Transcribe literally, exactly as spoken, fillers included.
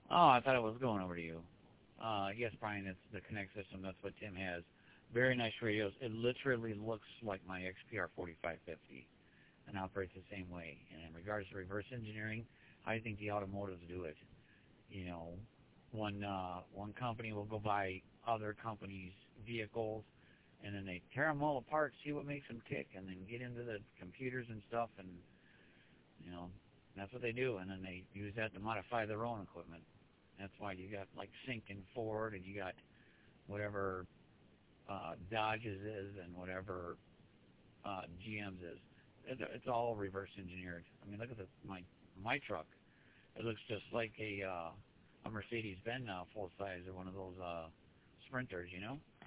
Oh, I thought it was going over to you. Uh, yes, Brian, it's the Connect system. That's what Tim has. Very nice radios. It literally looks like my X P R forty-five fifty and operates the same way. And in regards to reverse engineering, I think the automotives do it. You know, one uh, one company will go buy other companies' vehicles, and then they tear them all apart, see what makes them tick, and then get into the computers and stuff, and you know, that's what they do. And then they use that to modify their own equipment. That's why you got like Sync and Ford, and you got whatever uh, Dodge's is, and whatever uh, G M's is. It, it's all reverse engineered. I mean, look at the, my my truck. It looks just like a uh, a Mercedes Benz now, full size, or one of those uh, Sprinters, you know.